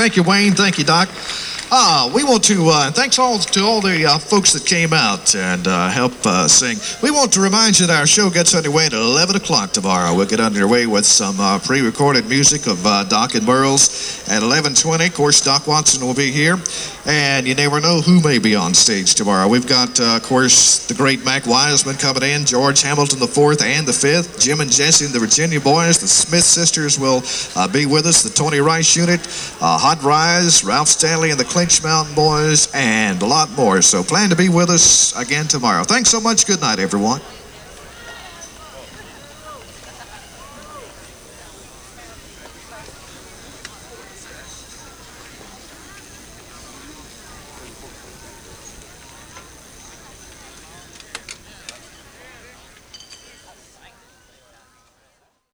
Thank you, Wayne. Thank you, Doc. We want to thanks all to all the folks that came out and helped sing. We want to remind you that our show gets underway at 11 o'clock tomorrow. We'll get underway with some pre-recorded music of Doc and Merle's at 11:20. Of course, Doc Watson will be here, and you never know who may be on stage tomorrow. We've got, of course, the great Mac Wiseman coming in, George Hamilton the Fourth and the Fifth, Jim and Jesse and the Virginia Boys, the Smith Sisters will be with us, the Tony Rice Unit, Hot Rise, Ralph Stanley and the Clinch Mountain Boys, and a lot more. So plan to be with us again tomorrow. Thanks so much. Good night, everyone.